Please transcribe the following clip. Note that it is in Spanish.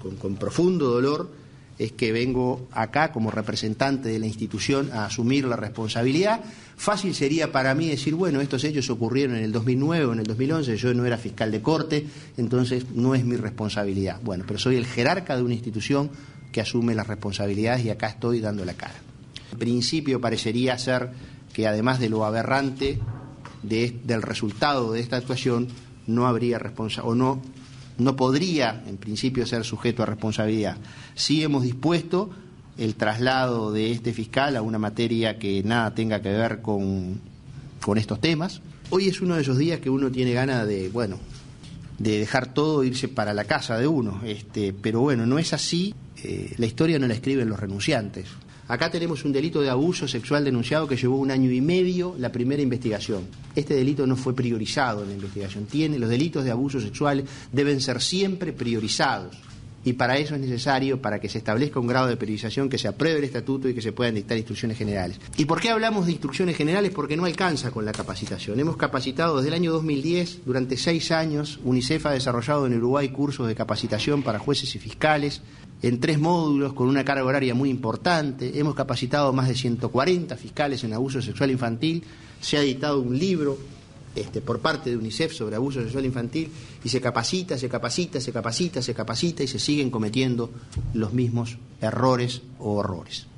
con profundo dolor es que vengo acá como representante de la institución a asumir la responsabilidad. Fácil sería para mí decir, bueno, estos hechos ocurrieron en el 2009 o en el 2011, yo no era fiscal de corte, entonces no es mi responsabilidad. Bueno, pero soy el jerarca de una institución que asume las responsabilidades y acá estoy dando la cara. En principio parecería ser que además de lo aberrante del resultado de esta actuación, no habría responsabilidad, o no podría en principio ser sujeto a responsabilidad. Sí hemos dispuesto el traslado de este fiscal a una materia que nada tenga que ver con estos temas. Hoy es uno de esos días que uno tiene ganas de dejar todo e irse para la casa de uno, pero bueno, no es así. La historia no la escriben los renunciantes. Acá tenemos un delito de abuso sexual denunciado que llevó 1 año y medio la primera investigación. Este delito no fue priorizado en la investigación. Los delitos de abuso sexual deben ser siempre priorizados. Y para eso es necesario, para que se establezca un grado de priorización, que se apruebe el estatuto y que se puedan dictar instrucciones generales. ¿Y por qué hablamos de instrucciones generales? Porque no alcanza con la capacitación. Hemos capacitado desde el año 2010, durante 6 años, UNICEF ha desarrollado en Uruguay cursos de capacitación para jueces y fiscales, en 3 módulos con una carga horaria muy importante. Hemos capacitado más de 140 fiscales en abuso sexual infantil. Se ha editado un libro por parte de UNICEF sobre abuso sexual infantil y se capacita y se siguen cometiendo los mismos errores o horrores.